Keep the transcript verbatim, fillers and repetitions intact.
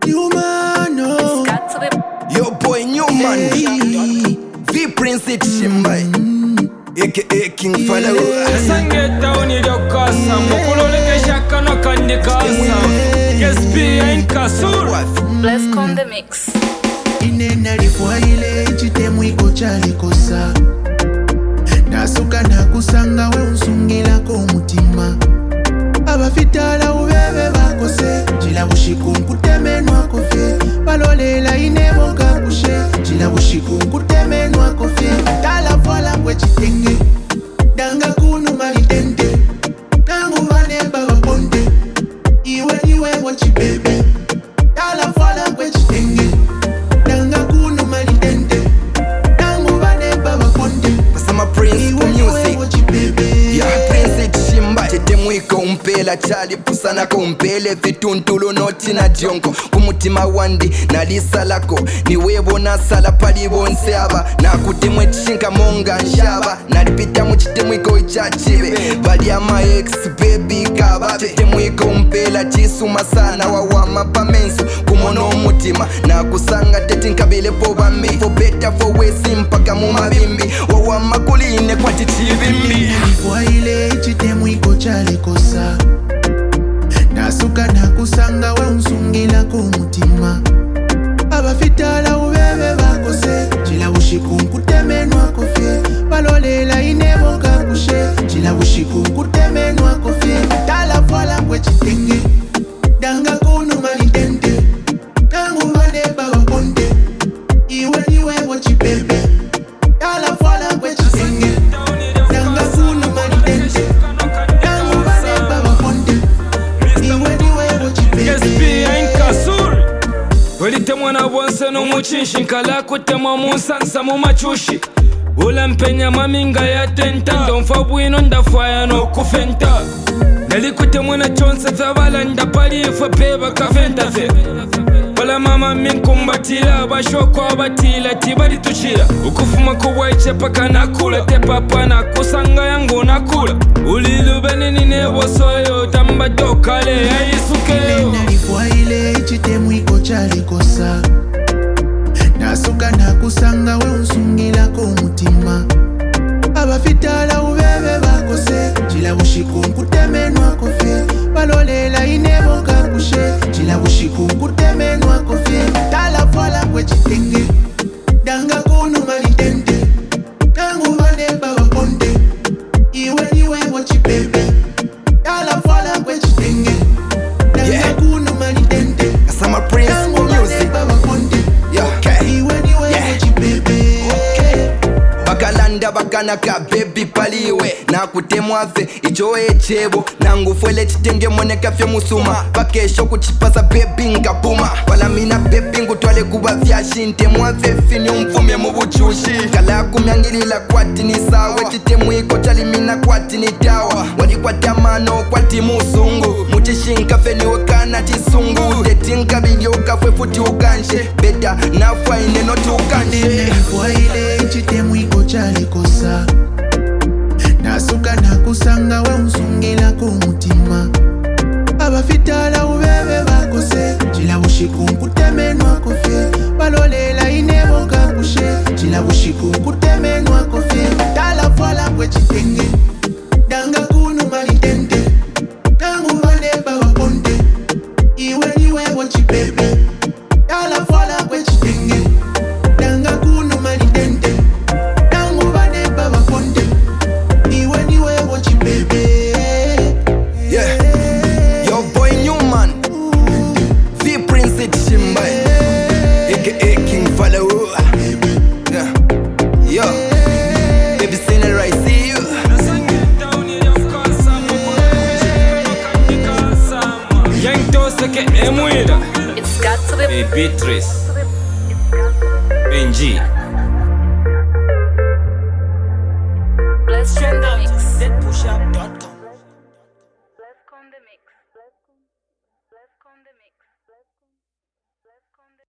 Newman, oh. It's got to be. Yo boy Newman, Hey. V Prince it Shimbai, aka King Follow. Sangeta unidokasa mukuloleke shaka no kandikasa S P ain't kasur. Bless on the mix. Inena lifwa ile chitemu iko chalikosa nasuka nakusanga we unsungila ko mutima abafitala ubebe bakose chila bushiku nkutemenwa kofe balolela ineboka kushe chila bushiku nkutemenwa kofe tala vola kwe chitenge danga kunu malitende nangu mane baba ponde iwe niwe wachibebe tala vola kwe chitenge danga kunu malitende nangu mane baba ponde Sama Prince music. Yeah, Prince it Shimbai. Chitemu iko umpela chali pusana ko umpele vituntulu noti na jonko kumutima wandi na lisa lako ni webo na sala pali bonse aba na kutemwe chinka monga nshaba na lipita mu chitemu iko ichachibe bali ama ex baby kaba chitemu iko umpela chisuma sana wa wama pamenso kumono mutima na kusanga teti nkabile po bambi for better for worse mpaka mu mabimbi wa wama kuline kwa chichibimbi kwa ile chitemu iko chalikosa nasuka nakusanga we unsungila ko mutima abafitala ubebe bakose chila bushiku nkutemenwa kofe balolela ineboka kushe chila bushiku nkutemenwa kofe tala vola kwe chitenge danga kunu malitende nangu mane baba ponde iwe niwe wachibebe tala vola kwe chitenge danga kunu malitende nangu mane baba ponde iwe niwe S P wachibebe ain't kasur. Welite mwana bonse no muchinshi nkala kutemwa munsansa mu machushi ula mpenya maminga ya tenta ndonfa bwino ndafaya no kufenta nalikute mwana chonse zabala ndapali ife peba kafenta fe wala mama minkumbatila bashoko abatila tibali tuchira ukufuma kubwaiche paka nakula te papa nakusanga yangu nakula ulilubeni ninebosoyo tamba dokale yaisukeyo nalifwa ile chitemu iko chalikosa nasuka nakusanga we unsungila ko mutima abafitala ubebe bakose chila bushiku nkutemenwa kofe balolela ineboka kushe chila bushiku nkutemenwa kofe tala vola kwe chitenge danga kunu malitende nangu mane baba ponde iwe niwe wachibebe tala vola kwe chitenge danga Yeah. kunu malitende Sama Prince nangu mane music. baba ponde Yeah, okay. iwe niwe Yeah. wachibebe bakalanda bakanaka bebi paliwe na kutemwafe icho echebo nangufwele chitenge moneka fye musuma bakesho kuchipasa bebi ngapuma wala mina bebi ngutwale kuba vyashinte mwafe fini umfume mubuchushi kala kumyangilila kwati ni sawe chitemu iko chali mina kwati ni dawa wali kwa tamano kwati musungu muchishinka fe niwe kana chisungu tetinka bilyoka fwe futi ukanshe beta nafwa ineno tukanshe kwa ile chitemu iko chalikosa nasuka nakusanga we unsungila ko mutima abafitala ubebe bakose chila bushiku nkutemenwa kofe balolela ineboka kushe chila bushiku nkutemenwa kofe tala vola kwe chitenge danga kunu malitende nangu mane baba ponde iwe niwe wachibebe tala vola kwe chitenge danga kunu malitende nangu mane baba ponde iwe niwe wachibebe. Yeah, yo boy Newman, V Prince it Shimbai, aka King Follow. Yeah, yo, baby seen right, see you. Yang to seke emuida It's got to be. Beatrice